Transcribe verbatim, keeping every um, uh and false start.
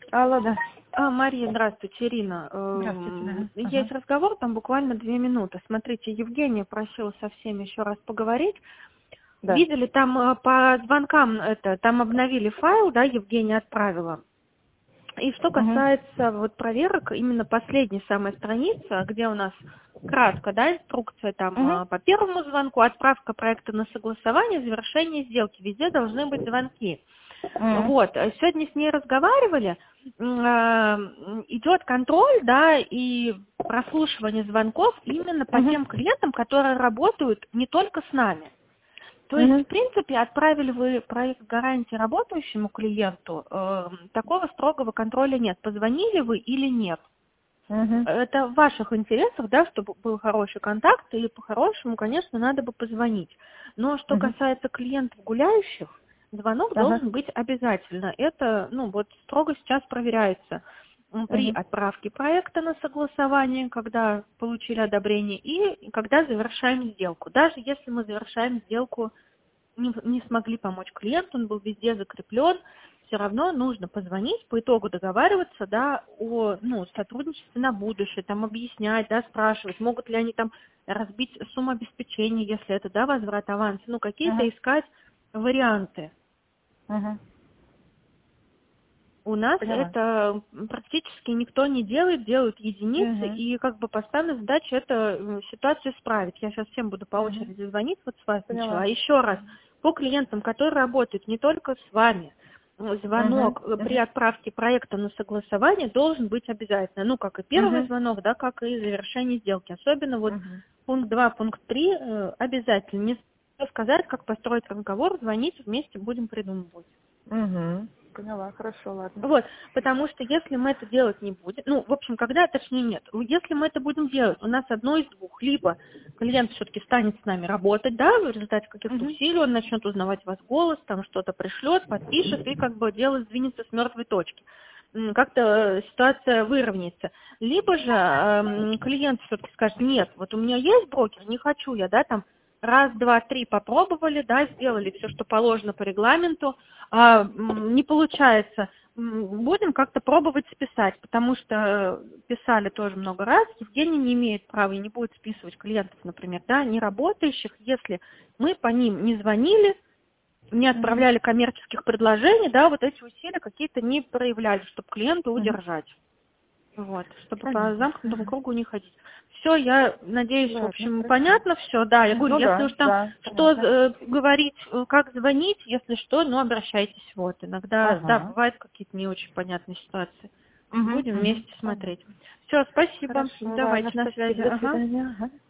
Алло, да. А, Мария, здравствуйте, Ирина. Здравствуйте, да. Эм, Есть Ага. разговор, там буквально две минуты. Смотрите, Евгения просила со всеми еще раз поговорить. Да. Видели, там э, по звонкам это, там обновили файл, да, Евгения отправила. И что Угу. касается вот проверок, именно последняя самая страница, где у нас кратко, да, инструкция там Угу. э, по первому звонку, отправка проекта на согласование, завершение сделки, везде должны быть звонки. Угу. Вот, э, сегодня с ней разговаривали, м, э, идет контроль, да, и прослушивание звонков именно по Угу. тем клиентам, которые работают не только с нами. То есть, в Угу. принципе, отправили вы проект гарантии работающему клиенту, э, такого строгого контроля нет, позвонили вы или нет. Угу. Это в ваших интересах, да, чтобы был хороший контакт, и по-хорошему, конечно, надо бы позвонить. Но что Угу. касается клиентов гуляющих, звонок Ага. должен быть обязательно. Это, ну, вот строго сейчас проверяется м, при Угу. отправке проекта на согласование, когда получили одобрение, и когда завершаем сделку. Даже если мы завершаем сделку, не, не смогли помочь клиенту, он был везде закреплен, все равно нужно позвонить, по итогу договариваться, да, о, ну, сотрудничестве на будущее, там объяснять, да, спрашивать, могут ли они там разбить сумму обеспечения, если это, да, возврат аванса, ну, какие-то Угу. искать варианты. Угу. У нас Поняла. это практически никто не делает, делают единицы, Угу. и как бы поставлена задача это м, ситуацию исправить. Я сейчас всем буду по Угу. очереди звонить, вот с вас начала. Поняла. Еще раз, по клиентам, которые работают не только с вами, м, Угу. звонок э, при Угу. отправке проекта на согласование должен быть обязательно. Ну, как и первый Угу. звонок, да, как и завершение сделки. Особенно вот Угу. пункт два, пункт три э, обязательно. Не сказать, как построить разговор, звонить вместе будем придумывать. Угу. Поняла. Хорошо, ладно. Вот, потому что если мы это делать не будем, ну, в общем, когда, точнее нет, если мы это будем делать, у нас одно из двух, либо клиент все-таки станет с нами работать, да, в результате каких-то Угу. усилий, он начнет узнавать вас голос, там что-то пришлет, подпишет, и как бы дело сдвинется с мертвой точки. М, Как-то э, ситуация выровняется. Либо же эм, клиент все-таки скажет, нет, вот у меня есть брокер, не хочу я, да, там, раз, два, три попробовали, да, сделали все, что положено по регламенту, а, м, не получается, м, будем как-то пробовать списать, потому что писали тоже много раз, Евгений не имеет права и не будет списывать клиентов, например, да, не работающих, если мы по ним не звонили, не Угу. отправляли коммерческих предложений, да, вот эти усилия какие-то не проявляли, чтобы клиента Угу. удержать. Вот, чтобы по Понятно. замкнутому Угу. кругу не ходить. Все, я надеюсь, в Ладно, общем, хорошо. понятно все, да. Я говорю, Ну если да, уж там да, что понятно. э, говорить, э, как звонить, если что, ну, обращайтесь, вот. Иногда, да, Ага. бывают какие-то не очень понятные ситуации. Угу. Будем Угу. вместе смотреть. Понятно. Все, спасибо. Хорошо, Давайте ладно, на связи. спасибо, до Ага. свидания. Ага.